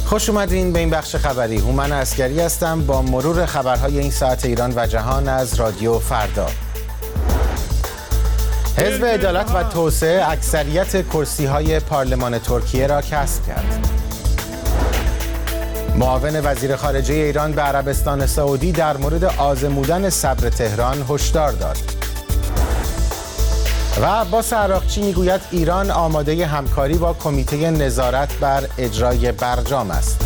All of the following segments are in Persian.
خوش اومدین به این بخش خبری. هومن عسگری هستم با مرور خبرهای این ساعت ایران و جهان از رادیو فردا. حزب عدالت و توسعه اکثریت کرسی‌های پارلمان ترکیه را کسب کرد. معاون وزیر خارجه ایران به عربستان سعودی در مورد آزمودن صبر تهران هشدار داد. و عباس عراقچی میگوید ایران آماده همکاری با کمیته نظارت بر اجرای برجام است.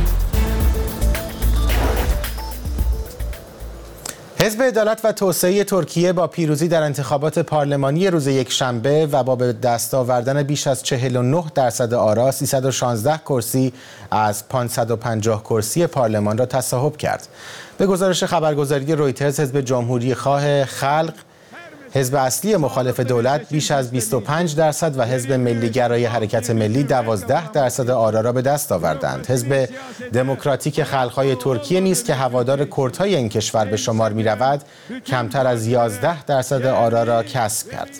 حزب عدالت و توسعه ترکیه با پیروزی در انتخابات پارلمانی روز یکشنبه و با به دست آوردن بیش از 49% آرا 316 کرسی از 550 کرسی پارلمان را تصاحب کرد. به گزارش خبرگزاری رویترز، حزب جمهوری خواه خلق، حزب اصلی مخالف دولت، بیش از 25% و حزب ملیگرای حرکت ملی 12% آرا را به دست آوردند. حزب دموکراتیک خلق‌های ترکیه نیز که هوادار کردهای این کشور به شمار می‌رود، کمتر از 11% آرا را کسب کرد.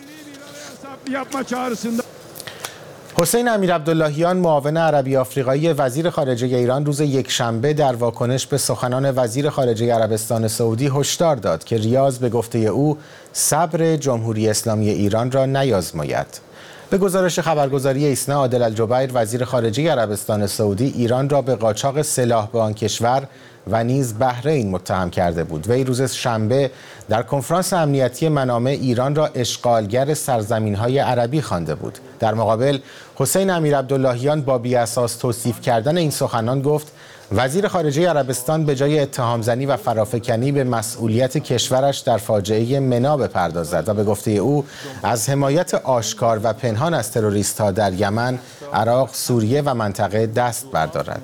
حسین امیرعبداللهیان، معاون عربی آفریقایی وزیر خارجه ایران، روز یکشنبه در واکنش به سخنان وزیر خارجه عربستان سعودی هشدار داد که ریاض به گفته او صبر جمهوری اسلامی ایران را نیازماید. به گزارش خبرگزاری ایسنا، عادل الجبیر، وزیر خارجه عربستان سعودی، ایران را به قاچاق سلاح به آن کشور و نیز بحرین متهم کرده بود. وی روز شنبه در کنفرانس امنیتی منامه ایران را اشغالگر سرزمین‌های عربی خوانده بود. در مقابل، حسین امیرعبداللهیان با بی‌اساس توصیف کردن این سخنان گفت وزیر خارجه عربستان به جای اتهام‌زنی و فرافکنی به مسئولیت کشورش در فاجعه منا بپردازد و به گفته او از حمایت آشکار و پنهان از تروریست‌ها در یمن، عراق، سوریه و منطقه دست بردارد.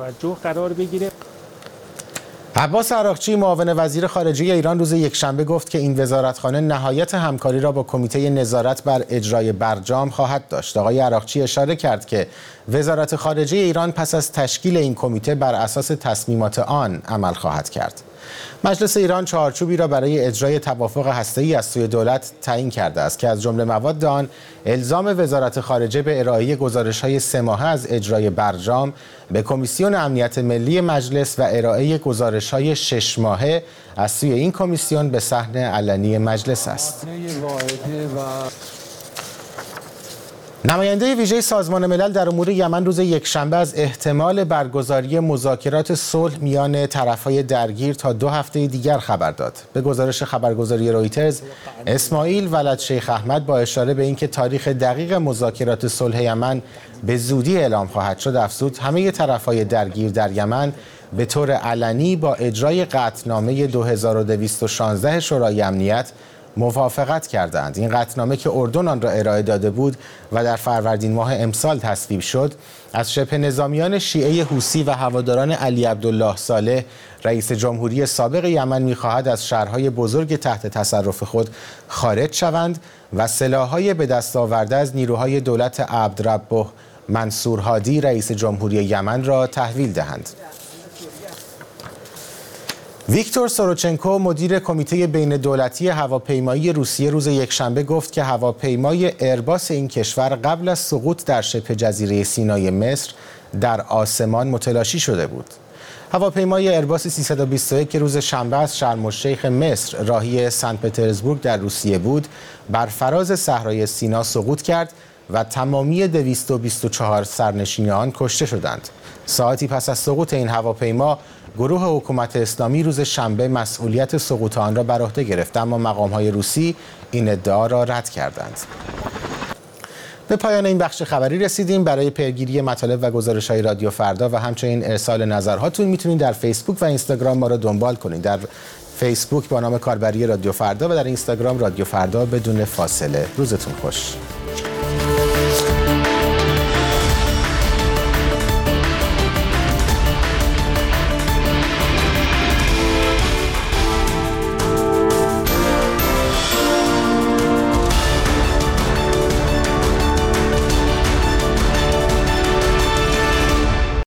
عباس عراقچی، معاون وزیر خارجه ایران، روز یکشنبه گفت که این وزارتخانه نهایت همکاری را با کمیته نظارت بر اجرای برجام خواهد داشت. آقای عراقچی اشاره کرد که وزارت خارجه ایران پس از تشکیل این کمیته بر اساس تصمیمات آن عمل خواهد کرد. مجلس ایران چارچوبی را برای اجرای توافق هسته‌ای از سوی دولت تعیین کرده است که از جمله مواد آن الزام وزارت خارجه به ارائه گزارش‌های 3 ماهه از اجرای برجام به کمیسیون امنیت ملی مجلس و ارائه گزارش‌های 6 ماهه از سوی این کمیسیون به صحن علنی مجلس است. نماینده ویژه سازمان ملل در امور یمن روز یکشنبه از احتمال برگزاری مذاکرات صلح میان طرف‌های درگیر تا 2 هفته دیگر خبر داد. به گزارش خبرگزاری رویترز، اسماعیل ولد شیخ احمد با اشاره به اینکه تاریخ دقیق مذاکرات صلح یمن به زودی اعلام خواهد شد، افزود همه طرف‌های درگیر در یمن به طور علنی با اجرای قطعنامه 2216 شورای امنیت موافقت کردند. این قطعنامه که اردن آن را ارائه داده بود و در فروردین ماه امسال تصویب شد، از شبه نظامیان شیعه حوثی و هواداران علی عبدالله صالح، رئیس جمهوری سابق یمن، می‌خواهد از شهرهای بزرگ تحت تصرف خود خارج شوند و سلاح‌های به دست آورده از نیروهای دولت عبدربه منصور هادی، رئیس جمهوری یمن، را تحویل دهند. ویکتور سوروچنکو، مدیر کمیته بین دولتی هواپیمایی روسیه، روز یکشنبه گفت که هواپیمای ایرباس این کشور قبل از سقوط در شبه جزیره سینای مصر در آسمان متلاشی شده بود. هواپیمای ایرباس 321 که روز شنبه از شرم الشیخ مصر راهی سن پترزبورگ در روسیه بود، بر فراز صحرای سینا سقوط کرد و تمامی 224 سرنشین آن کشته شدند. ساعتی پس از سقوط این هواپیما، گروه حکومت اسلامی روز شنبه مسئولیت سقوط آن را بر عهده گرفت، اما مقام‌های روسی این ادعا را رد کردند. به پایان این بخش خبری رسیدیم. برای پیگیری مطالب و گزارش‌های رادیو فردا و همچنین ارسال نظرهاتون میتونید در فیسبوک و اینستاگرام ما را دنبال کنید. در فیسبوک با نام کاربری رادیو فردا و در اینستاگرام رادیو فردا بدون فاصله. روزتون خوش.